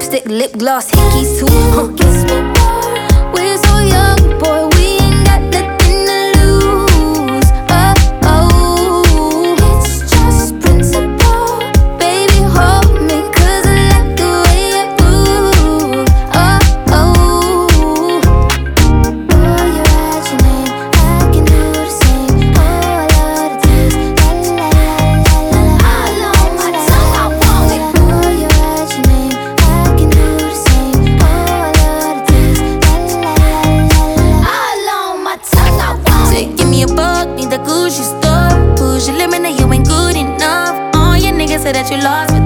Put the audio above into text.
lipstick, lip gloss, hickeys too. Kiss me more. We're so young, boy, we ain't got nothing to lose. Oh, oh, it's just principle. Baby, hold me, 'cause I like the way you move. Oh, oh, oh, you write your name, I can do the same. Oh, I love the taste, la la la la la. All on my tongue, I want it. Oh, you write your name, I can do the same. Oh, I love the taste, la la la la la. All on my tongue, I want it. Give me a buck, need the Gucci store. Push your limit, now you ain't good enough. All your niggas say that you lost me.